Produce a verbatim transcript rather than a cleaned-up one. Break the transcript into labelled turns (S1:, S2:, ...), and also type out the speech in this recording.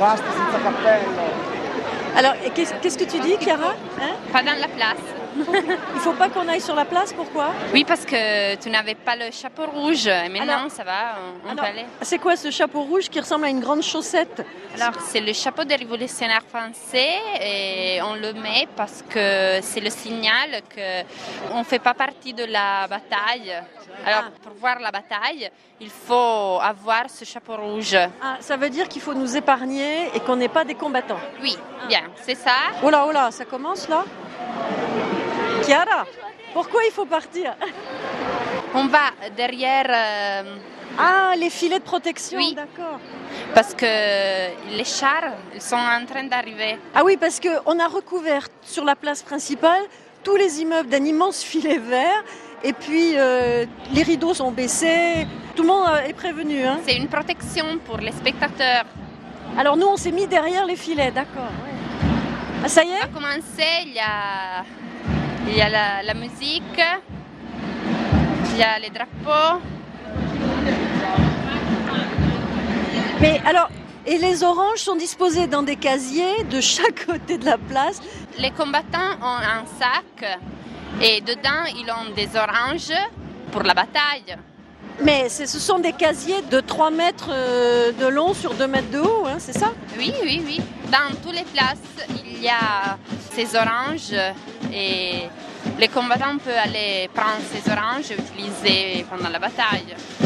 S1: Rasta senza cappello.
S2: Alors, qu'est-ce qu'est-ce que tu dis, Chiara? Hein?
S3: Pas dans la place.
S2: Il faut pas qu'on aille sur la place, pourquoi?
S3: Oui, parce que tu n'avais pas le chapeau rouge. Et maintenant,
S2: Alors-
S3: ça va, on, on
S2: Alors,
S3: peut aller.
S2: c'est quoi ce chapeau rouge qui ressemble à une grande chaussette?
S3: Alors, c'est le chapeau des révolutionnaires français et on le met parce que c'est le signal qu'on ne fait pas partie de la bataille. Alors,
S2: Ah.
S3: pour voir la bataille, il faut avoir ce chapeau rouge.
S2: Ah, ça veut dire qu'il faut nous épargner et qu'on n'est pas des combattants.
S3: Oui, bien, c'est ça.
S2: Oh là, oh là, ça commence là? Chiara, pourquoi il faut partir?
S3: On va derrière euh,
S2: Ah, les filets de protection,
S3: Oui.
S2: d'accord.
S3: parce que les chars ils sont en train d'arriver.
S2: Ah oui, parce qu'on a recouvert sur la place principale tous les immeubles d'un immense filet vert. Et puis, euh, les rideaux sont baissés. Tout le monde euh, est prévenu. Hein.
S3: C'est une protection pour les spectateurs.
S2: Alors nous, on s'est mis derrière les filets, d'accord. ouais. Ah, ça y
S3: On va
S2: est?
S3: commencer, il y a, il y a la, la musique, il y a les drapeaux.
S2: Mais alors, et les oranges sont disposés dans des casiers de chaque côté de la place.
S3: Les combattants ont un sac et dedans ils ont des oranges pour la bataille.
S2: Mais c'est- ce sont des casiers de trois mètres euh, de long sur deux mètres de haut, hein, c'est ça?
S3: Oui, oui, oui. Dans toutes les places, il y a ces oranges et les combattants peuvent aller prendre ces oranges et utiliser pendant la bataille.